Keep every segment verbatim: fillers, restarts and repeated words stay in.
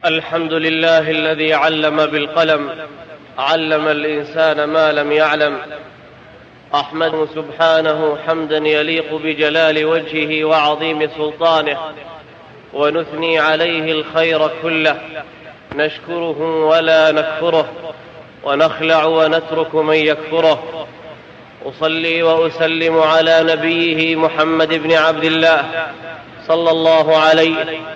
الحمد لله الذي علم بالقلم، علم الإنسان ما لم يعلم. أحمده سبحانه حمدا يليق بجلال وجهه وعظيم سلطانه، ونثني عليه الخير كله، نشكره ولا نكفره، ونخلع ونترك من يكفره. أصلي وأسلم على نبيه محمد بن عبد الله صلى الله عليه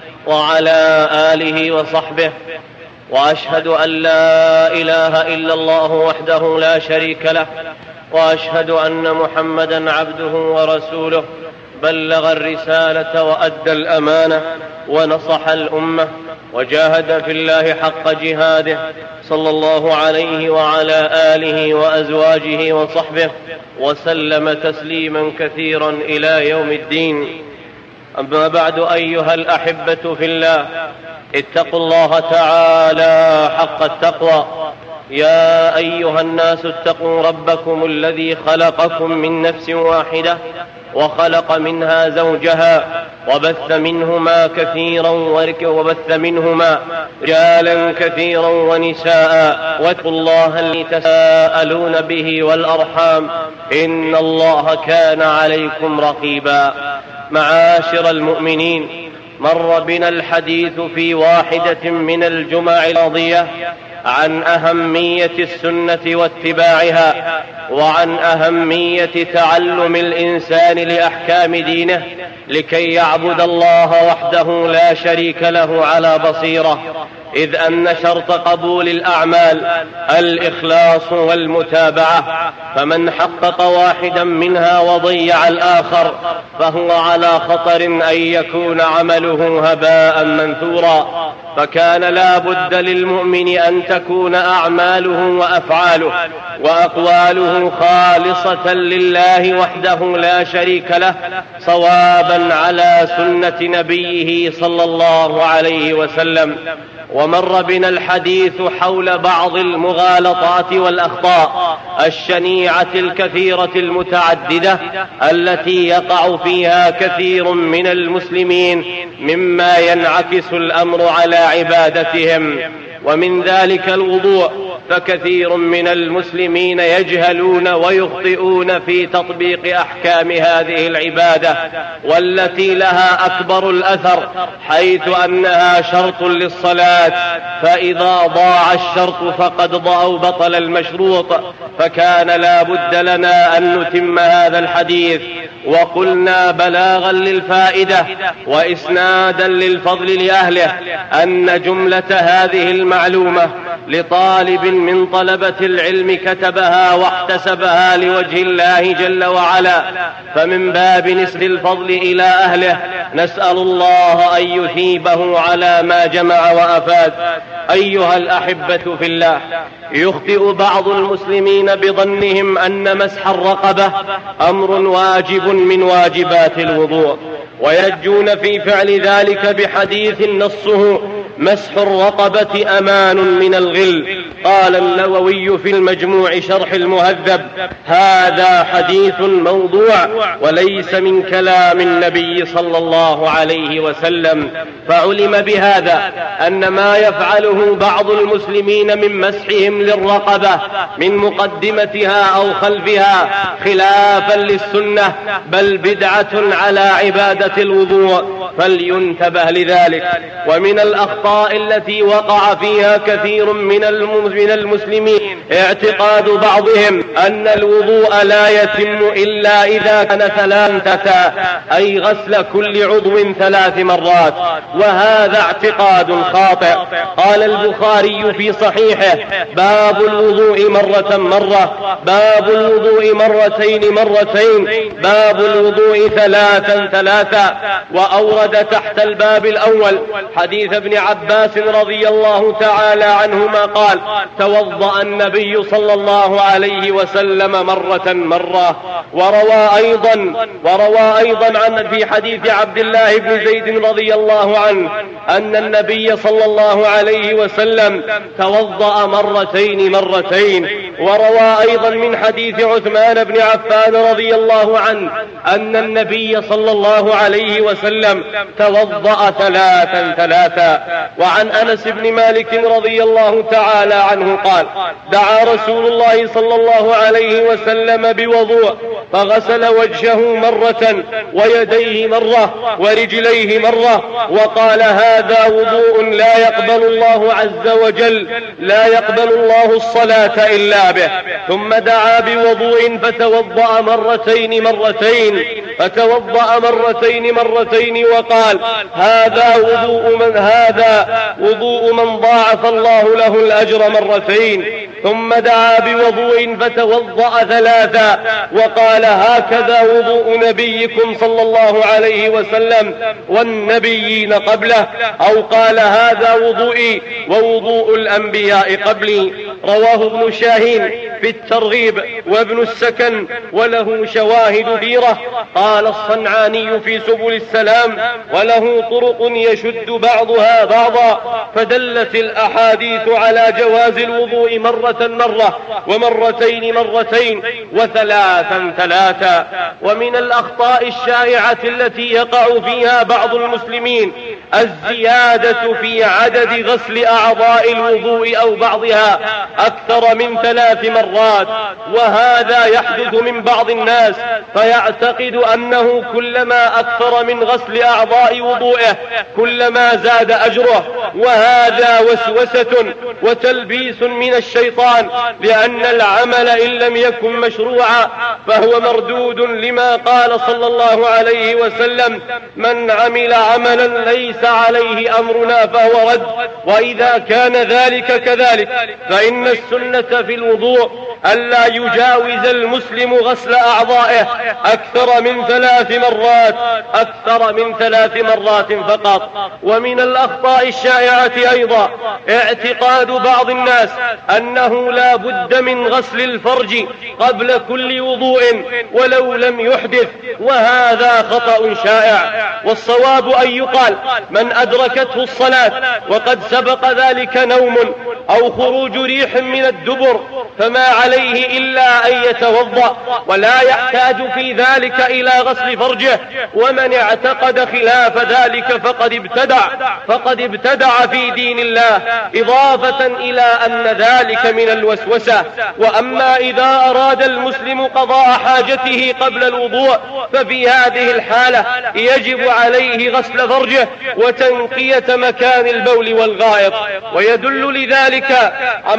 وعلى آله وصحبه، وأشهد أن لا إله إلا الله وحده لا شريك له، وأشهد أن محمدا عبده ورسوله، بلغ الرسالة وأدى الأمانة ونصح الأمة، وجاهد في الله حق جهاده، صلى الله عليه وعلى آله وأزواجه وصحبه، وسلم تسليما كثيرا إلى يوم الدين. أما بعد، أيها الأحبة في الله، اتقوا الله تعالى حق التقوى. يا أيها الناس اتقوا ربكم الذي خلقكم من نفس واحدة، وخلق منها زوجها، وبث منهما كثيرا وبث منهما رجالا كثيرا ونساء، واتقوا الله الذي تساءلون به والأرحام، إن الله كان عليكم رقيبا. معاشر المؤمنين، مر بنا الحديث في واحدة من الجمع الماضية عن أهمية السنة واتباعها، وعن أهمية تعلم الإنسان لأحكام دينه لكي يعبد الله وحده لا شريك له على بصيرة، إذ أن شرط قبول الأعمال الإخلاص والمتابعة، فمن حقق واحدا منها وضيع الآخر فهو على خطر أن يكون عمله هباء منثورا. فكان لا بد للمؤمن أن تكون أعماله وأفعاله وأقواله خالصة لله وحده لا شريك له، صوابا على سنة نبيه صلى الله عليه وسلم. ومر بنا الحديث حول بعض المغالطات والأخطاء الشنيعة الكثيرة المتعددة التي يقع فيها كثير من المسلمين، مما ينعكس الأمر على عبادتهم، ومن ذلك الوضوء. فكثير من المسلمين يجهلون ويخطئون في تطبيق أحكام هذه العبادة، والتي لها أكبر الأثر، حيث أنها شرط للصلاة، فإذا ضاع الشرط فقد ضاع بطل المشروط. فكان لا بد لنا أن نتم هذا الحديث، وقلنا بلاغا للفائدة وإسنادا للفضل لأهله أن جملة هذه المعلومة لطالب من طلبة العلم كتبها واحتسبها لوجه الله جل وعلا، فمن باب نسب الفضل إلى أهله نسأل الله أن يثيبه على ما جمع وأفاد. أيها الأحبة في الله، يخطئ بعض المسلمين بظنهم أن مسح الرقبة أمر واجب من واجبات الوضوء، ويجون في فعل ذلك بحديث نصه مسح الرقبة أمان من الغل. قال النووي في المجموع شرح المهذب: هذا حديث موضوع وليس من كلام النبي صلى الله عليه وسلم. فعلم بهذا أن ما يفعله بعض المسلمين من مسحهم للرقبة من مقدمتها أو خلفها خلافا للسنة، بل بدعة على عبادة الوضوء، فلينتبه لذلك. ومن الأخطاء التي وقع فيها كثير من المسلمين اعتقاد بعضهم أن الوضوء لا يتم إلا إذا كان ثلاثة، أي غسل كل عضو ثلاث مرات، وهذا اعتقاد خاطئ. قال البخاري في صحيحه: باب الوضوء مرة مرة، باب الوضوء مرتين مرتين، باب الوضوء ثلاثا ثلاثا. وأورد تحت الباب الأول حديث ابن عباس رضي الله تعالى عنهما قال: توضأ النبي صلى الله عليه وسلم مرة مرة. وروى أيضا وروى أيضا عن في حديث عبد الله بن زيد رضي الله عنه أن النبي صلى الله عليه وسلم توضأ مرتين مرتين. وروى أيضا من حديث عثمان بن عفان رضي الله عنه أن النبي صلى الله عليه وسلم توضأ ثلاثا ثلاثا. وعن أنس بن مالك رضي الله تعالى عنه قال: دعا رسول الله صلى الله عليه وسلم بوضوء فغسل وجهه مرة ويديه مرة ورجليه مرة وقال: هذا وضوء لا يقبل الله عز وجل لا يقبل الله الصلاة إلا به. ثم دعا بوضوء فتوضأ مرتين مرتين فتوضأ مرتين مرتين وقال: هذا وضوء من هذا وضوء من ضاعف الله له الأجر مرتين. ثم دعا بوضوء فتوضأ ثلاثا وقال: هكذا وضوء نبيكم صلى الله عليه وسلم والنبيين قبله، أو قال: هذا وضوئي ووضوء الأنبياء قبلي. رواه ابن شاهين في الترغيب وابن السكن وله شواهد كثيرة. قال الصنعاني في سبل السلام: وله طرق يشد بعضها بعضا، فدلت الأحاديث على جواز الوضوء مرة مرة ومرتين مرتين وثلاثا ثلاثا. ومن الأخطاء الشائعة التي يقع فيها بعض المسلمين الزيادة في عدد غسل أعضاء الوضوء أو بعضها أكثر من ثلاث مرات، وهذا يحدث من بعض الناس فيعتقد أنه كلما أكثر من غسل أعضاء وضوئه كلما زاد أجره، وهذا وسوسة وتلبيس من الشيطان، لأن العمل إن لم يكن مشروعا فهو مردود لما قال صلى الله عليه وسلم: من عمل عملا ليس عليه أمرنا فهو رد. وإذا كان ذلك كذلك فإن السنة في الوضوء ألا يجاوز المسلم غسل أعضائه أكثر من ثلاث مرات أكثر من ثلاث مرات فقط. ومن الأخطاء الشائعة أيضا اعتقاد بعض الناس أنه لا بد من غسل الفرج قبل كل وضوء ولو لم يحدث، وهذا خطأ شائع. والصواب أن يقال: من أدركته الصلاة وقد سبق ذلك نوم أو خروج ريح من الدبر فما عليه إلا أن يتوضأ ولا يحتاج في ذلك إلى غسل فرجه. ومن اعتقد خلاف ذلك فقد ابتدع فقد ابتدع في دين الله، إضافة إلى أن ذلك من الوسوسة. وأما إذا أراد المسلم قضاء حاجته قبل الوضوء ففي هذه الحالة يجب عليه غسل فرجه وتنقية مكان البول والغائط. ويدل لذلك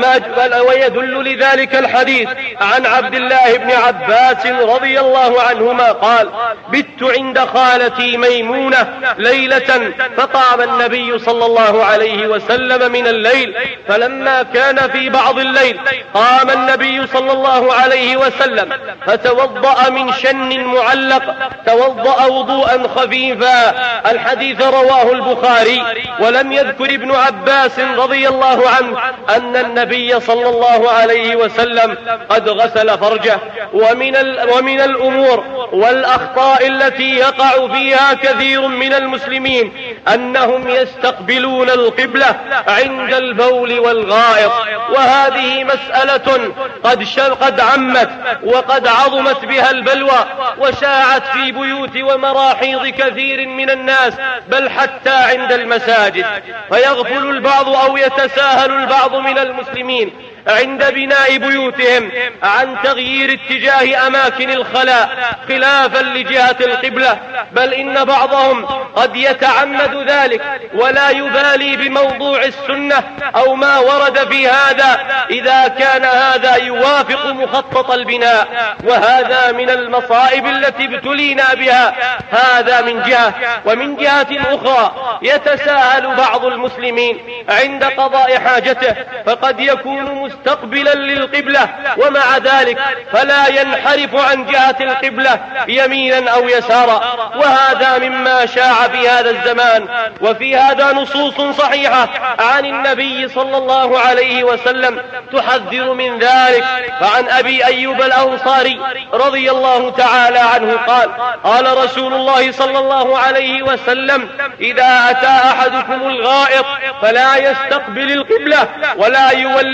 ويدل لذلك الحديث عن عبد الله بن عباس رضي الله عنهما قال: بت عند خالتي ميمونة ليلة فقام النبي صلى الله عليه وسلم من الليل، فلما كان في بعض الليل قام النبي صلى الله عليه وسلم فتوضأ من شن معلق، توضأ وضوءا خفيفا. الحديث رواه البخاري. ولم يذكر ابن عباس رضي الله عنه أن النبي صلى الله عليه وسلم قد غسل فرجه. ومن, ومن الأمور والأخطاء التي يقع فيها كثير من المسلمين أنهم يستقبلون القبلة عند البول والغائط، وهذه مسألة قد, قد عمت وقد عظمت بها البلوى وشاعت في بيوت ومراحيض كثير من الناس، بل حتى عند المساجد. فيغفل البعض أو يتساهل البعض من المسلمين عند بناء بيوتهم عن تغيير اتجاه أماكن الخلاء خلافا لجهة القبلة، بل إن بعضهم قد يتعمد ذلك ولا يبالي بموضوع السنة أو ما ورد في هذا إذا كان هذا يوافق مخطط البناء، وهذا من المصائب التي ابتلينا بها. هذا من جهة. ومن جهة أخرى يتساهل بعض المسلمين عند قضاء حاجته، فقد يكون مستقبلا للقبلة ومع ذلك فلا ينحرف عن جهة القبلة يمينا أو يسارا، وهذا مما شاع في هذا الزمان. وفي هذا نصوص صحيحة عن النبي صلى الله عليه وسلم تحذر من ذلك. فعن أبي أيوب الأنصاري رضي الله تعالى عنه قال: قال رسول الله صلى الله عليه وسلم: إذا أتى أحدكم الغائط فلا يستقبل القبلة ولا يولها ظهره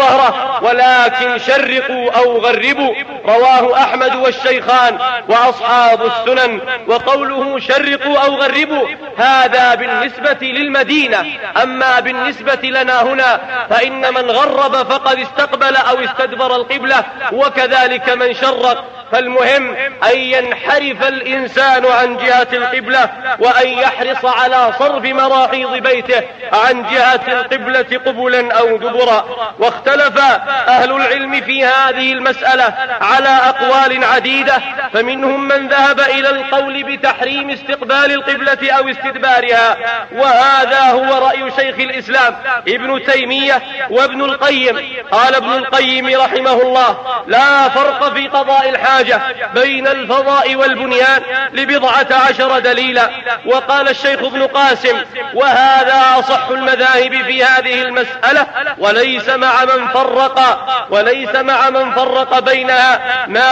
ظهره، ولكن شرقوا أو غربوا. رواه أحمد والشيخان وأصحاب السنن. وقوله شرقوا أو غربوا هذا بالنسبة للمدينة، أما بالنسبة لنا هنا فإن من غرب فقد استقبل أو استدبر القبلة، وكذلك من شرق. فالمهم أن ينحرف الإنسان عن جهة القبلة، وأن يحرص على صرف مراحيض بيته عن جهة القبلة قبلا أو دبرا. واختلف أهل العلم في هذه المسألة على أقوال عديدة، فمنهم من ذهب إلى القول بتحريم استقبال القبلة أو استدبارها، وهذا هو رأي شيخ الإسلام ابن تيمية وابن القيم. قال ابن القيم رحمه الله: لا فرق في قضاء الحاجة بين الفضاء والبنيان لبضعة عشر دليلا. وقال الشيخ ابن قاسم: وهذا أصح المذاهب في هذه المسألة، وليس مع من فرق وليس مع من فرق بينها ما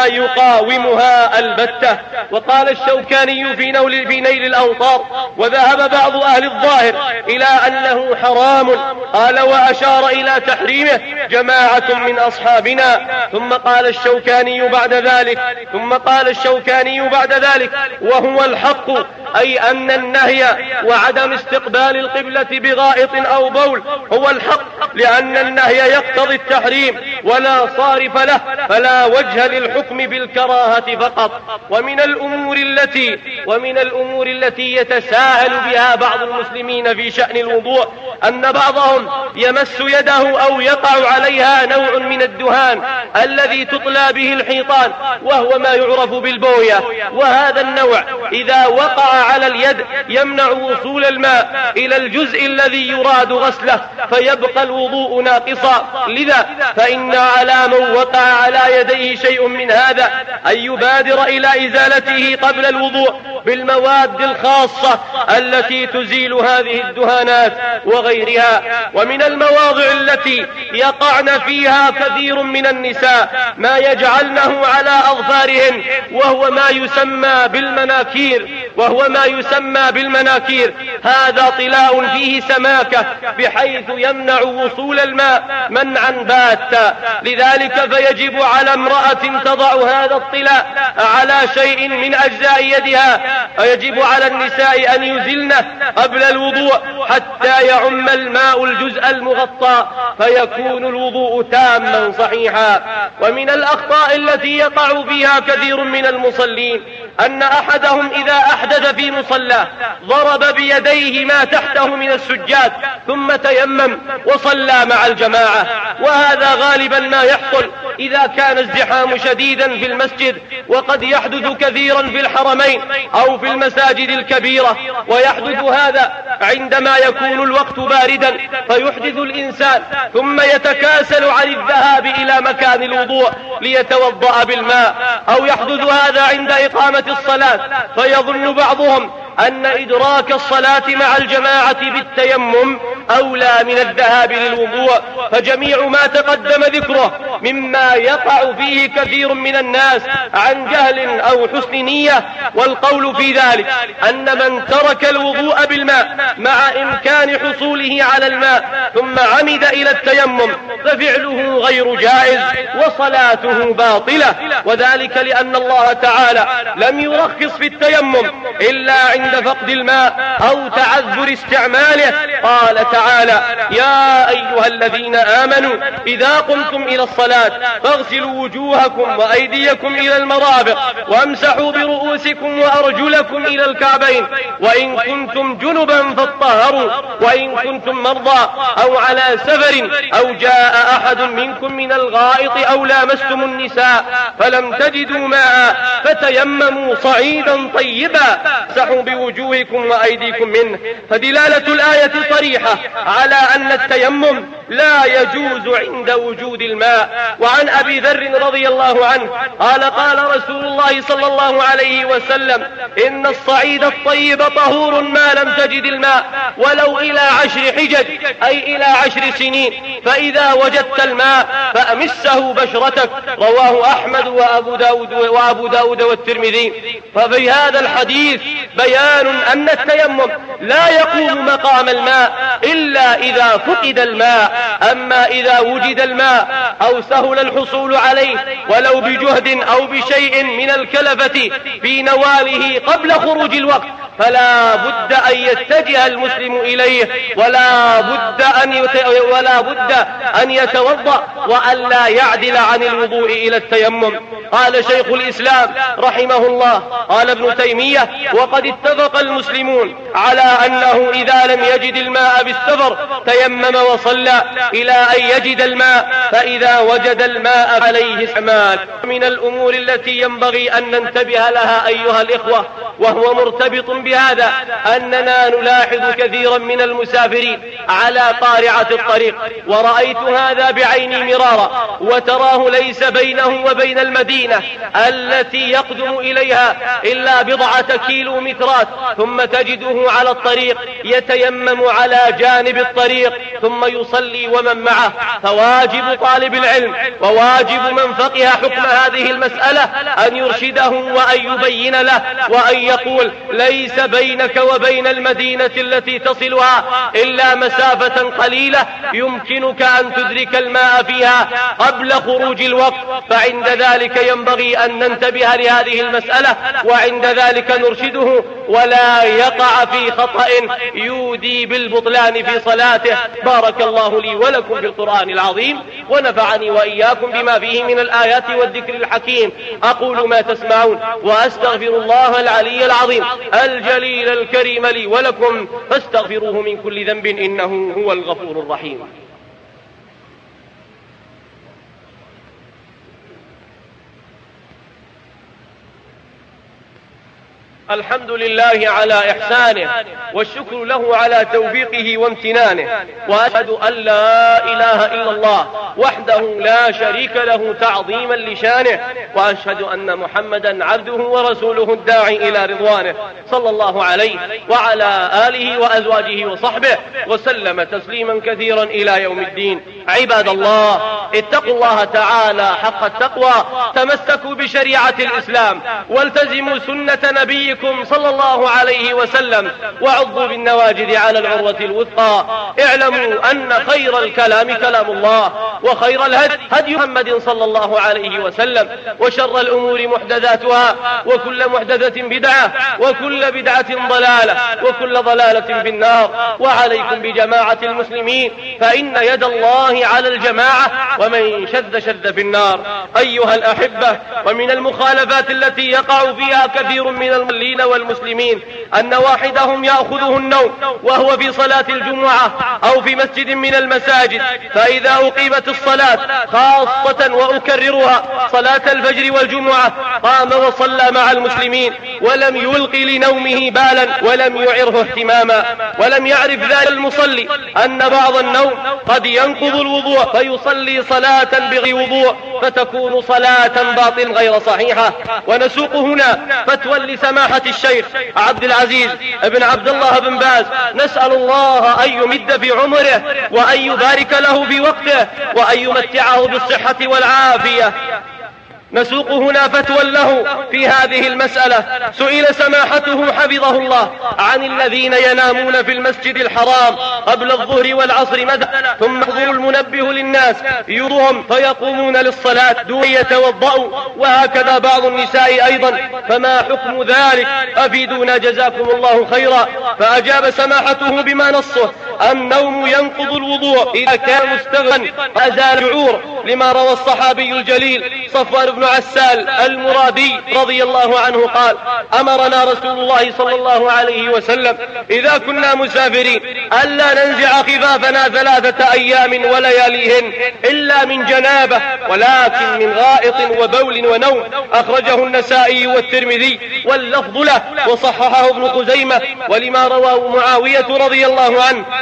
يقاومها البتة. وقال الشوكاني في نيل, في نيل الأوطار: وذهب بعض أهل الظاهر إلى أنه حرام. قال: وأشار إلى تحريمه جماعة من أصحابنا. ثم قال الشوكاني بعد ذلك ثم قال الشوكاني بعد ذلك وهو الحق، أي أن النهي وعدم استقبال القبلة بغائط أو بول هو الحق، لأن النهي يقتضي التحريم ولا صارف له، فلا وجه للحكم بالكراهة فقط. ومن الأمور التي ومن الأمور التي يتساهل بها بعض المسلمين في شأن الوضوء أن بعضهم يمس يده أو يقع عليها نوع من الدهان الذي تطلى به الحيطان، وهو ما يعرف بالبوية. وهذا النوع إذا وقع على اليد يمنع وصول الماء إلى الجزء الذي يراد غسله، فيبقى الوضوء ناقصا. لذا فإن على من وقع على يديه شيء من هذا أن يبادر إلى إزالته قبل الوضوء بالمواد الخاصة التي تزيل هذه الدهانات وغيرها. ومن المواضع التي يقعن فيها كثير من النساء ما يجعلنه على أظفارهن، وهو ما يسمى بالمناكير وهو ما يسمى بالمناكير هذا طلاء فيه سماكة بحيث يمنع وصول الماء منعا باتا. لذلك فيجب على امرأة تضع هذا الطلاء على شيء من أجزاء يدها، ويجب على النساء أن يزلنه قبل الوضوء حتى يعم الماء الجزء المغطى، فيكون الوضوء تاما صحيحا. ومن الأخطاء التي يقع فيها كثير من المصلين أن أحدهم إذا أحدث في مصلاه ضرب بيديه ما تحته من السجاد ثم تيمم وصلى مع الجماعة، وهذا غالبا ما يحصل إذا كان ازدحام شديدا في المسجد، وقد يحدث كثيرا في الحرمين أو في المساجد الكبيرة. ويحدث هذا عندما يكون الوقت باردا فيحدث الإنسان ثم يتكاسل عن الذهاب إلى مكان الوضوء ليتوضأ بالماء، أو يحدث هذا عند إقامة الصلاة فيظن بعضهم أن إدراك الصلاة مع الجماعة بالتيمم أولى من الذهاب للوضوء. فجميع ما تقدم ذكره مما يقع فيه كثير من الناس عن جهل أو حسن نية، والقول في ذلك أن من ترك الوضوء بالماء مع إمكان حصوله على الماء ثم عمد إلى التيمم ففعله غير جائز وصلاته باطلة، وذلك لأن الله تعالى لم يرخص في التيمم إلا عند فقد الماء أو تعذر استعماله. قال تعالى: يا أيها الذين آمنوا إذا قمتم إلى الصلاة فاغسلوا وجوهكم وأيديكم إلى المرافق وامسحوا برؤوسكم وأرجلكم إلى الكعبين وإن كنتم جنبا فاطهروا وإن كنتم مرضى أو على سفر أو جاء أحد منكم من الغائط أو لامستم النساء فلم تجدوا ماء فتيمموا صعيدا طيبا امسحوا بوجوهكم وأيديكم منه. فدلالة الآية صريحة على أن التيمم لا يجوز عند وجود الماء. وعن أبي ذر رضي الله عنه قال: قال رسول الله صلى الله عليه وسلم: إن الصعيد الطيب طهور ما لم تجد الماء ولو إلى عشر حجج، أي إلى عشر سنين، فإذا وجدت الماء فأمسه بشرتك. رواه أحمد وأبو داود, وأبو داود والترمذي. ففي هذا الحديث بيان بيان أن التيمم لا يقوم مقام الماء إلا إذا فقد الماء. أما إذا وجد الماء أو سهل الحصول عليه ولو بجهد أو بشيء من الكلفة في نواله قبل خروج الوقت فلا بد أن يتجه المسلم إليه، ولا بد أن يت... ولا بد أن يتوضأ وأن لا يعدل عن الوضوء إلى التيمم. قال شيخ الإسلام رحمه الله، قال ابن تيمية: وقد اتفق المسلمون على أنه إذا لم يجد الماء بالسفر تيمم وصلى إلى أن يجد الماء، فإذا وجد الماء عليه استعمال. من الأمور التي ينبغي أن ننتبه لها أيها الإخوة وهو مرتبط بهذا أننا نلاحظ كثيرا من المسافرين على قارعة الطريق، ورأيت هذا بعيني مرارا، وتراه ليس بينه وبين المدينة التي يقدم إليها إلا بضعة كيلومترات، ثم تجده على الطريق يتيمم على جانب الطريق ثم يصلي ومن معه. فواجب طالب العلم وواجب من فقه حكم هذه المسألة أن يرشده وأن يبين له وأن يقول: ليس بينك وبين المدينة التي تصلها إلا مسافة قليلة يمكنك أن تدرك الماء فيها قبل خروج الوقت، فعند ذلك ينبغي أن ننتبه لهذه المسألة، وعند ذلك نرشده ولا يقع في خطأ يودي بالبطلان في صلاته. بارك الله لي ولكم في القرآن العظيم، ونفعني وإياكم بما فيه من الآيات والذكر الحكيم. أقول ما تسمعون وأستغفر الله العلي العظيم الجليل الكريم لي ولكم، فاستغفروه من كل ذنب إنه هو الغفور الرحيم. الحمد لله على إحسانه، والشكر له على توفيقه وامتنانه، وأشهد أن لا إله إلا الله وحده لا شريك له تعظيما لشانه، وأشهد أن محمدا عبده ورسوله الداعي إلى رضوانه، صلى الله عليه وعلى آله وأزواجه وصحبه وسلم تسليما كثيرا إلى يوم الدين. عباد الله، اتقوا الله تعالى حق التقوى، تمسكوا بشريعة الإسلام، والتزموا سنة نبيكم صلى الله عليه وسلم، وعضوا بالنواجذ على العروة الوثقى. اعلموا أن خير الكلام كلام الله، وخير الهدي هدي محمد صلى الله عليه وسلم، وشر الأمور محدثاتها، وكل محدثة بدعة، وكل بدعة ضلالة، وكل ضلالة في النار. وعليكم بجماعة المسلمين، فإن يد الله على الجماعة، ومن شذ شذ في النار. أيها الأحبة، ومن المخالفات التي يقع فيها كثير من المصلين والمسلمين أن واحدهم يأخذه النوم وهو في صلاة الجمعة أو في مسجد من المساجد، فإذا أقيمت الصلاة خاصة وأكررها صلاة الفجر والجمعة قام وصلى مع المسلمين ولم يلقي لنومه بالا ولم يعره اهتماما، ولم يعرف ذلك المصلي أن بعض النوم قد ينقض الوضوء فيصلي صلاة بغير وضوء فتكون صلاة باطل غير صحيحة. ونسوق هنا فتوى لسماحة الشيخ عبد العزيز بن عبد الله بن باز، نسأل الله أن يمد في عمره وأن يبارك له في وقته وأن يمتعه بالصحة والعافية. نسوق هنا فتوى له في هذه المسألة. سئل سماحته حفظه الله عن الذين ينامون في المسجد الحرام قبل الظهر والعصر مدى، ثم يحضر المنبه للناس يرهم فيقومون للصلاة دون يتوضأوا، وهكذا بعض النساء أيضا، فما حكم ذلك؟ أفيدونا جزاكم الله خيرا. فأجاب سماحته بما نصه: النوم ينقض الوضوء إذا كان مستغنى أزال الشعور، لما روى الصحابي الجليل صفوان بن عسال المرادي رضي الله عنه قال: أمرنا رسول الله صلى الله عليه وسلم إذا كنا مسافرين ألا ننزع خفافنا ثلاثة أيام ولياليهن إلا من جنابة، ولكن من غائط وبول ونوم. أخرجه النسائي والترمذي واللفظ له، وصححه ابن خزيمة. ولما رواه معاوية رضي الله عنه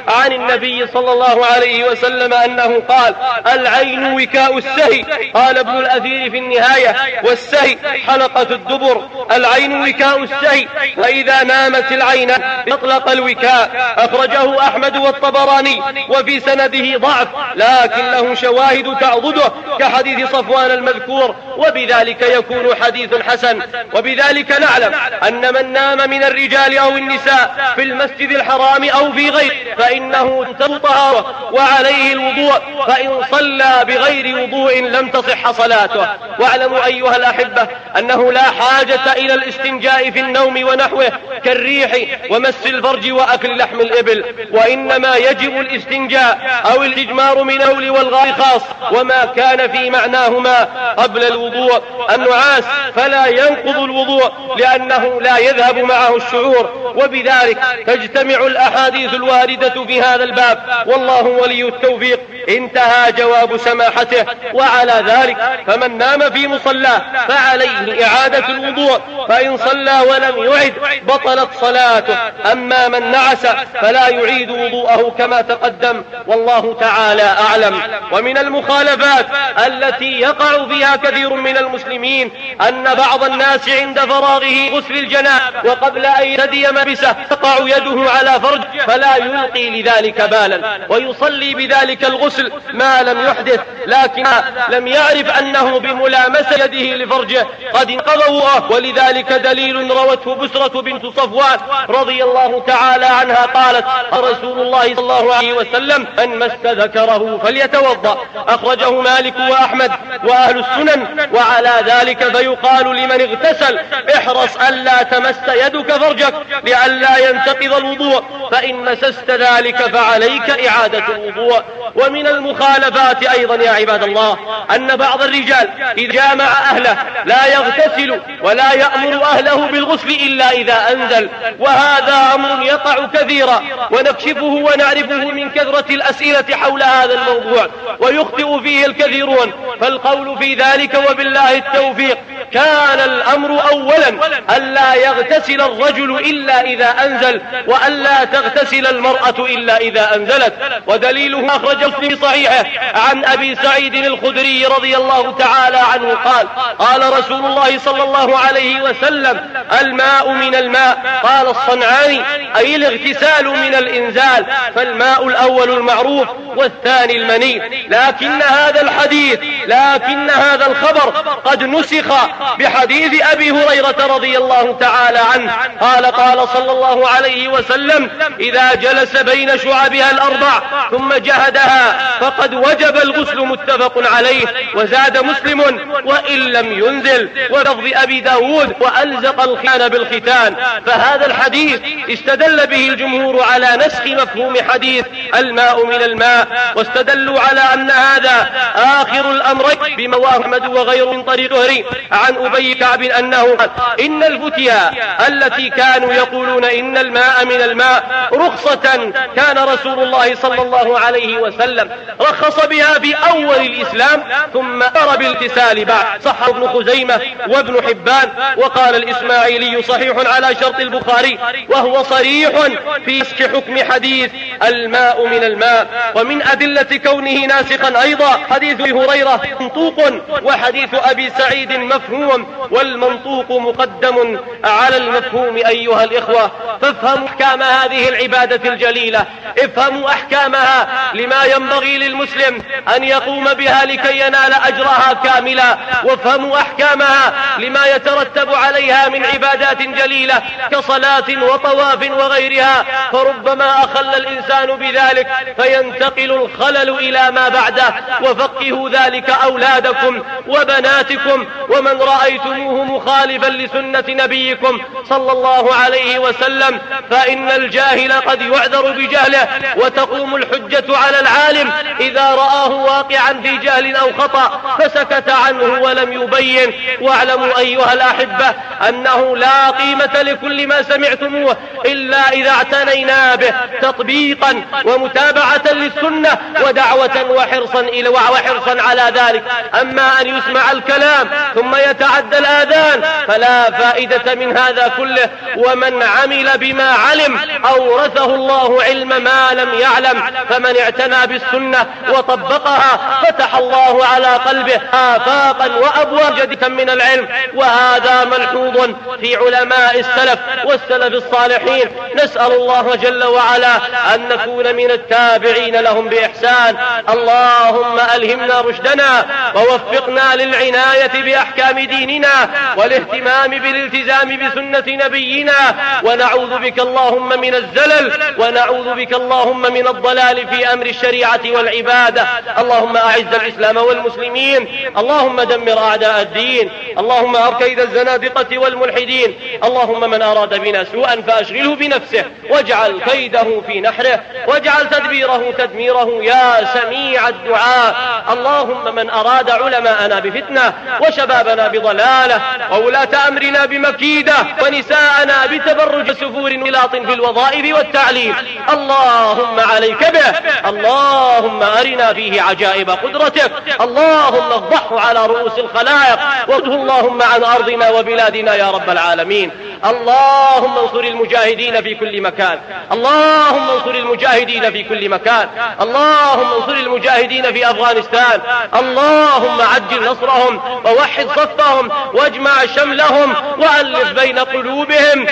عن النبي صلى الله عليه وسلم أنه قال: العين وكاء السهي. قال ابن الأثير في النهاية: والسهي حلقة الدبر. العين وكاء السهي، فإذا نامت العين اطلق الوكاء. أخرجه أحمد والطبراني وفي سنده ضعف، لكن له شواهد تعضده كحديث صفوان المذكور، وبذلك يكون حديث حسن. وبذلك نعلم أن من نام من الرجال أو النساء في المسجد الحرام أو في غيره فإنه تنتقض طهارته وعليه الوضوء، فإن صلى بغير وضوء لم تصح صلاته. واعلموا أيها الأحبة أنه لا حاجة إلى الاستنجاء في النوم ونحوه كالريح ومس الفرج وأكل لحم الإبل، وإنما يجب الاستنجاء أو الاستجمار من البول والغائط خاص، وما كان في معناهما قبل الوضوء النعاس فلا ينقض الوضوء لأنه لا يذهب معه الشعور، وبذلك تجتمع الأحاديث الواردة في هذا الباب، والله ولي التوفيق. انتهى جواب سماحته. وعلى ذلك فمن نام في مصلاه فعليه إعادة الوضوء، فإن صلى ولم يعد بطلت صلاته. أما من نعس فلا يعيد وضوءه كما تقدم، والله تعالى أعلم. ومن المخالفات التي يقع فيها كثير من المسلمين أن بعض الناس عند فراغه غسل الجنابة وقبل أن يرتدي ملبسه تقع يده على فرج فلا يلقي لذلك بالا، ويصلي بذلك الغسل ما لم يحدث، لكن لم يعرف أنه بملامسة يده لفرجه قد انقضى وضوءه. ولذلك دليل روته بسرة بنت صفوان رضي الله تعالى عنها قالت: رسول الله صلى الله عليه وسلم: من مس ذكره فليتوضأ. أخرجه مالك وأحمد وأهل السنن. وعلى ذلك فيقال لمن اغتسل: احرص ألا تمس يدك فرجك لئلا ينتقض الوضوء، فإن مسست ذلك فعليك إعادة الوضوء. ومن المخالفات أيضا يا عباد الله أن بعض الرجال إذا جامع أهله لا يغتسل ولا يأمر أهله بالغسل إلا إذا أنزل، وهذا أمر يقع كثيرا ونكشفه ونعرفه من كثرة الأسئلة حول هذا الموضوع، ويخطئ فيه الكثيرون. فالقول في ذلك وبالله التوفيق كان الأمر أولا ألا يغتسل الرجل إلا إذا أنزل، وألا تغتسل المرأة إلا إذا أنزلت. ودليله أخرج في صحيحه عن أبي سعيد الخدري رضي الله تعالى عنه قال: قال رسول الله صلى الله عليه وسلم: الماء من الماء. قال الصنعاني: أي الاغتسال من الإنزال، فالماء الأول المعروف والثاني المني. لكن هذا الحديث لكن هذا الخبر قد نسخ بحديث أبي هريرة رضي الله تعالى عنه قال: قال صلى الله عليه وسلم: إذا جلس بين شعبها الأربع ثم جهدها فقد وجب الغسل. متفق عليه. وزاد مسلم: وإن لم ينزل. ولفظ أبي داود: وألزق الختان بالختان. فهذا الحديث استدل به الجمهور على نسخ مفهوم حديث الماء من الماء، واستدلوا على أن هذا آخر الأمرين بما رواه أحمد وغيره من طريق هري عن أبي كعب أنه قال: إن الفتيا التي كانوا يقولون إن الماء من الماء رخصة كان رسول الله صلى الله عليه وسلم رخص بها في أول الإسلام ثم أمر بالاغتسال بعد. صح ابن خزيمة وابن حبان. وقال الإسماعيلي: صحيح على شرط البخاري، وهو صريح في نسخ حكم حديث الماء من الماء. ومن أدلة كونه ناسخا أيضا حديث أبي هريرة منطوق، وحديث أبي سعيد مفهوم، والمنطوق مقدم على المفهوم. أيها الإخوة، فافهموا أحكام هذه العبادة الجليلة، افهموا أحكامها لما ينبغي للمسلم أن يقوم بها لكي ينال أجرها كاملا، وافهموا أحكامها لما يترتب عليها من عبادات جليلة كصلاة وطواف وغيرها، فربما أخل الإنسان بذلك فينتقل الخلل إلى ما بعده. وفقهوا ذلك أولادكم وبناتكم، ومن رأيتموه مخالفا لسنة نبيكم صلى الله عليه وسلم، فإن الجاهل قد يعذر بجهله، وتقوم الحجة على العالم إذا رآه واقعا في جهل أو خطأ فسكت عنه ولم يبين. واعلموا أيها الأحبة أنه لا قيمة لكل ما سمعتموه إلا إذا اعتنينا به تطبيقا تطبيقا ومتابعة للسنة ودعوة وحرصا إلى وحرصا على ذلك. أما أن يسمع الكلام ثم يتعدى الآذان فلا فائدة من هذا كله. ومن عمل بما علم أورثه الله علم ما لم يعلم، فمن اعتنى بالسنة وطبقها فتح الله على قلبه آفاقا وأبواب جديدة من العلم. وهذا ملحوظ في علماء السلف والسلف الصالحين. نسأل الله جل وعلا أن نكون من التابعين لهم بإحسان. اللهم ألهمنا رشدنا ووفقنا للعناية بأحكام ديننا والاهتمام بالالتزام بسنة نبينا، ونعوذ بك اللهم من الزلل، ونعوذ بك اللهم من الضلال في أمر الشريعة والعبادة. اللهم أعز الإسلام والمسلمين، اللهم دمر أعداء الدين، اللهم أر كيد الزنادقة والملحدين. اللهم من أراد بنا سوءا فأشغله بنفسه واجعل كيده في نحره واجعل تدبيره تدميره يا سميع الدعاء. اللهم من أراد علماءنا بفتنة وشبابنا بضلالة وولاة أمرنا بمكيدة ونساءنا بتبرج سفور ونلاط في الوظائف والتعليم، اللهم عليك به. اللهم أرنا فيه عجائب قدرتك، اللهم افضحه على رؤوس الخلائق وارضه اللهم عن أرضنا وبلادنا يا رب العالمين. اللهم انصر المجاهدين في كل مكان، اللهم انصر المجاهدين في كل مكان، اللهم انصر المجاهدين في أفغانستان. اللهم عجل نصرهم ووحد صفهم واجمع شملهم وألف بين قلوبهم.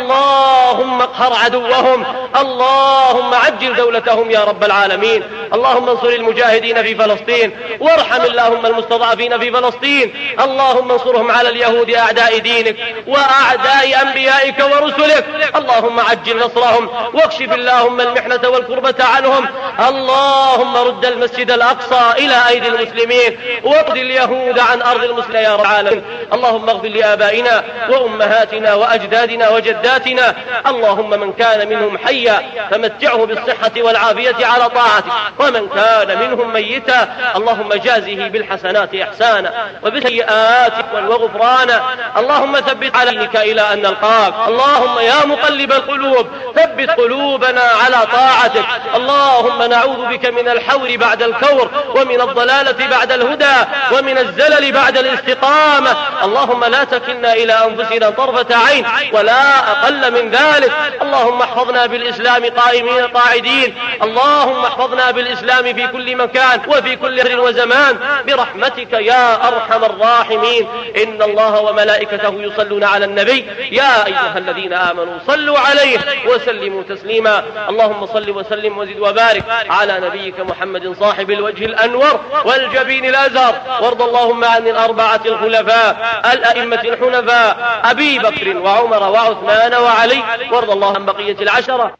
اللهم اقهر عدوهم، اللهم عجل دولتهم يا رب العالمين. اللهم انصر المجاهدين في فلسطين وارحم اللهم المستضعفين في فلسطين. اللهم انصرهم على اليهود أعداء دينك وأعداء أنبيائك ورسلك. اللهم عجل نصرهم واكشف اللهم المحنة والكربة عنهم. اللهم رد المسجد الأقصى إلى أيدي المسلمين واقض اليهود عن أرض المسلمين يا رب العالمين. اللهم اغفر لآبائنا وأمهاتنا وأجدادنا وجداتنا. اللهم من كان منهم حيا فمتعه بالصحة والعافية على طاعتك، ومن كان منهم ميتا اللهم جازه بالحسنات إحسانا وبالسيئات وغفرانا. اللهم ثبت على دينك إلى أن نلقاك. اللهم يا مقلب القلوب ثبت قلوبنا على طاعتك. اللهم نعوذ بك من الحور بعد الكور ومن الضلالة بعد الهدى ومن الزلل بعد الاستقامة. اللهم لا تكلنا إلى أنفسنا طرفة عين ولا أقل من ذلك. اللهم احفظنا بالإسلام قائمين قاعدين. اللهم احفظنا بالإسلام في كل مكان وفي كل حر وزمان برحمتك يا أرحم الراحمين. إن الله وملائكته يصلون على النبي يا أيها الذين آمنوا صلوا عليه وسلموا تسليما. اللهم صل وسلم وزد وبارك على نبيك محمد صاحب الوجه الأنور والجبين الأزهر. وارض اللهم عن الأربعة الخلفاء الأئمة الحنفاء أبي بكر وعمر وعثمان وعلي. وارض اللهم عن بقية العشرة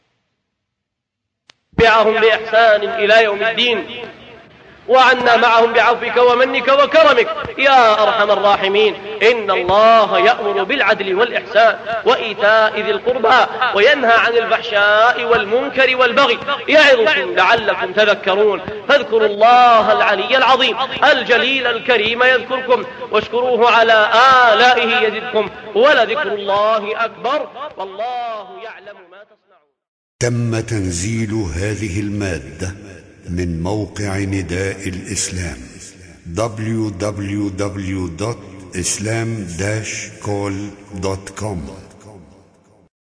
تبعهم بإحسان إلى يوم الدين، وعنا معهم بعفوك ومنك وكرمك يا أرحم الراحمين. إن الله يأمر بالعدل والإحسان وإيتاء ذي القربى وينهى عن الفحشاء والمنكر والبغي يعظكم لعلكم تذكرون. فاذكروا الله العلي العظيم الجليل الكريم يذكركم، واشكروه على آلائه يزدكم، ولذكر الله أكبر والله يعلم ما تصنعون. تم تنزيل هذه المادة من موقع نداء الإسلام دبليو دبليو دبليو دوت إسلام داش كول دوت كوم.